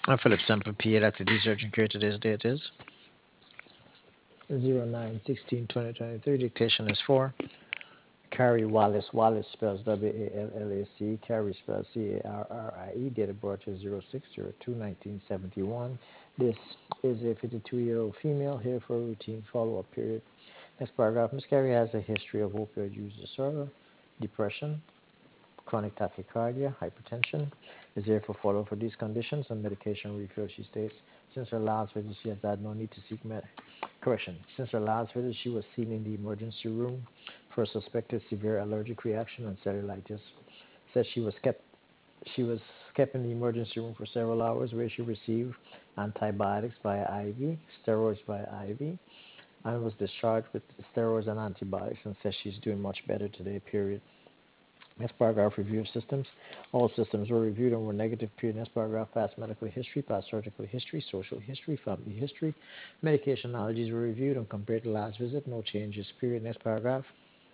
Philip Semper PA, that's the research and create today's date is 09/16/2023. Dictation is 4. Carrie Wallace. Wallace spells Wallace. Carrie spells Carrie. Date of birth is 06/02/1971. This is a 52-year-old female here for a routine follow-up period. Next paragraph. Miss Carrie has a history of opioid use disorder, depression, chronic tachycardia, hypertension, is therefore followed for these conditions and medication refill, she states. Since her last visit, she has had no need to seek correction. Since her last visit, she was seen in the emergency room for a suspected severe allergic reaction and cellulitis. Said she was kept in the emergency room for several hours where she received antibiotics via IV, steroids via IV, and was discharged with steroids and antibiotics and says she's doing much better today, period. Next paragraph, review of systems. All systems were reviewed and were negative, period. Next paragraph, past medical history, past surgical history, social history, family history. Medication allergies were reviewed and compared to last visit. No changes, period. Next paragraph.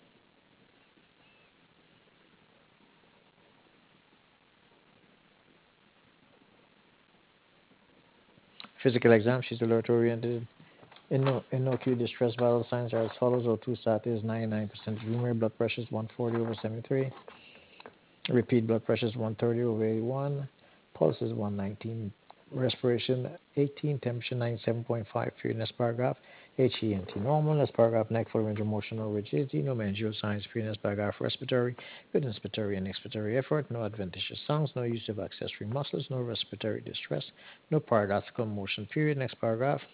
Physical exam, she's alert oriented. In no acute distress, vital signs are as follows. O2 stat is 99% humor. Blood pressure is 140/73. Repeat blood pressure is 130/81. Pulse is 119. Respiration 18. Temperature 97.5. Period. Next paragraph. HENT normal. Next paragraph. Neck full range of motion or rigidity. No managerial signs. Period. Next paragraph. Respiratory. Good inspiratory and expiratory effort. No adventitious sounds. No use of accessory muscles. No respiratory distress. No paradoxical motion. Period. Next paragraph.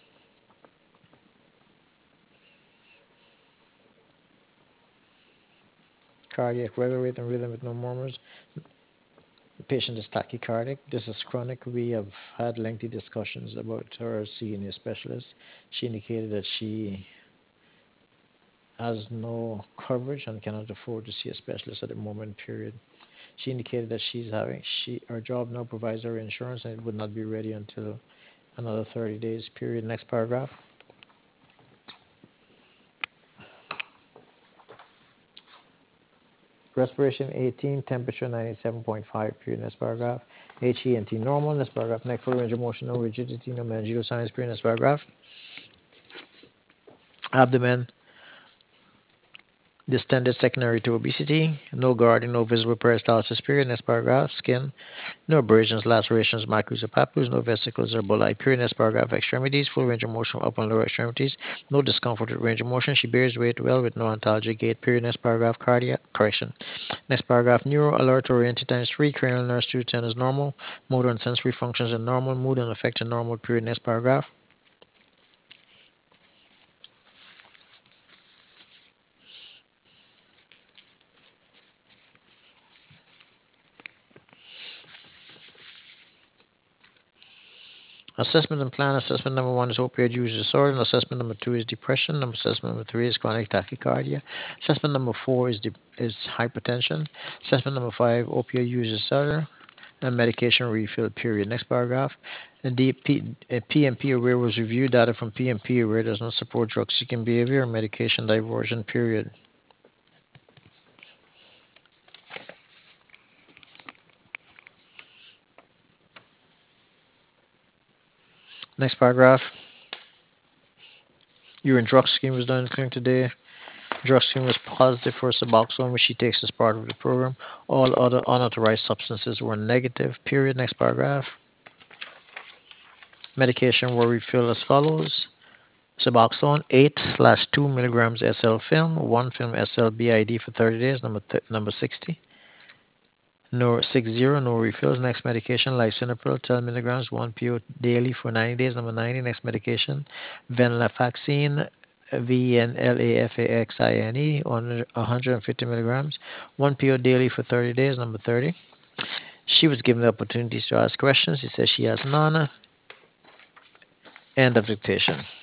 Cardiac regular rate and rhythm with no murmurs. The patient is tachycardic. This is chronic. We have had lengthy discussions about her seeing a specialist. She indicated that she has no coverage and cannot afford to see a specialist at the moment, period. She indicated that her job now provides her insurance and it would not be ready until another 30 days, period. Next paragraph. Respiration 18, temperature 97.5, period. Next paragraph. HENT normal. Next paragraph. Neck full range of motion, no rigidity, no managerial signs, period. Next paragraph. Abdomen distended secondary to obesity, no guarding, no visible peristalsis, period. Next paragraph. Skin, no abrasions, lacerations, macros, or papules, no vesicles or bullae, period. Next paragraph. Extremities, full range of motion, upper and lower extremities, no discomfort with range of motion. She bears weight well with no ontologic gait, period. Next paragraph. Cardiac, correction. Next paragraph. Neuro, alert, oriented times 3, cranial nerves 2 to 10 is normal, motor and sensory functions are normal, mood and affect are normal, period. Next paragraph. Assessment and plan. Assessment number 1 is opioid use disorder. And assessment number 2 is depression. Assessment number 3 is chronic tachycardia. Assessment number 4 is hypertension. Assessment number 5, opioid use disorder and medication refill, period. Next paragraph. PMP aware was reviewed. Data from PMP aware does not support drug seeking behavior or medication diversion, period. Next paragraph. Urine drug screen was done in the clinic today. Drug screen was positive for Suboxone, which she takes as part of the program. All other unauthorized substances were negative. Period. Next paragraph. Medication were refilled as follows. Suboxone 8/2 milligrams SL film, 1 film SL BID for 30 days, number 60. No 60, no refills. Next medication, lisinopril 10 milligrams, 1 PO daily for 90 days, number 90. Next medication, venlafaxine VNLAFAXINE on 150 milligrams, 1 PO daily for 30 days, number 30. She was given the opportunities to ask questions. She says she has none. End of dictation.